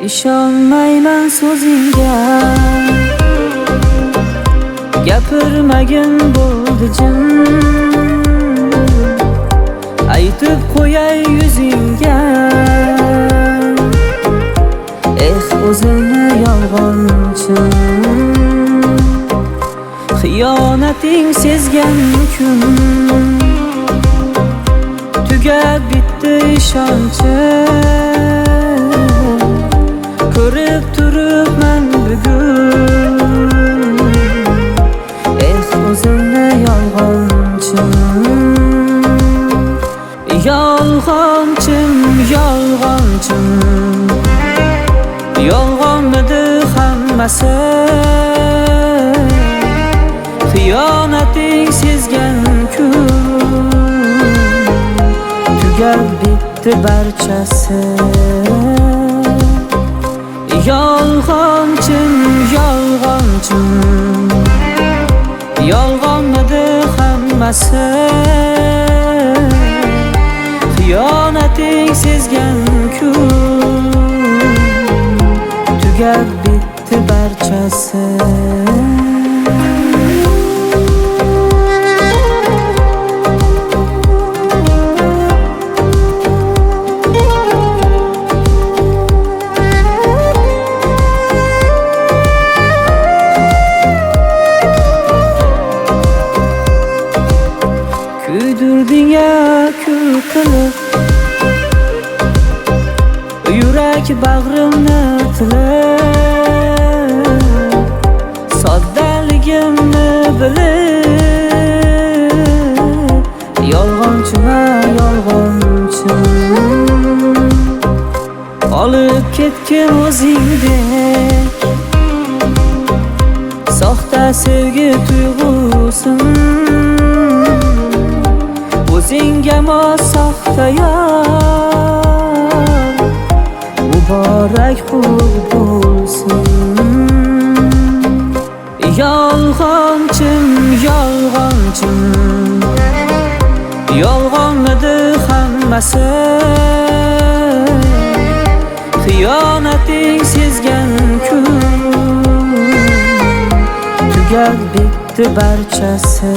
İshonmayman so'zingga, gapirmagin bo'ldi jim. Aytib qo'yay yuzingga, o'zimni yolg'onchim. Xiyonating sezgan kun tugab bitdi ishonchim. Ko'rib turibman bugun, o'zimni yolg'onchim. Yolg'onchim, yolg'onchim, yolg'onmidi hammasi. Xiyonating sezgan kun tugab bitdi barchasi. Yolg'onchim, yolg'onchim, yolg'onmidi hammasi. Xiyonating sezgan kun tugab bitdi barchasi. Kuydirding-a kul qilib, yurak bag'rimni tilib. Soddaligimni bilib, yolg'onchima yolg'onchim. Olib ketgin o'zingdek soxta sevgi tuyg'usin. O'zingga mos soxta yor, muborak qut bo'lsin. Yolg'onchim, yolg'onchim, yolg'onmidi hammasi. Xiyonating sezgan kun tugab bitdi barchasi.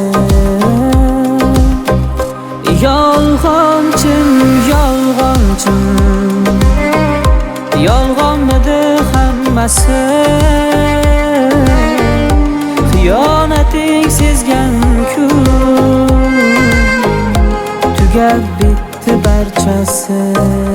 Yolg'onchim, yolg'onchim, yolg'onmidi hammasi. Xiyonating sezgan kun tugab bitdi barchasi.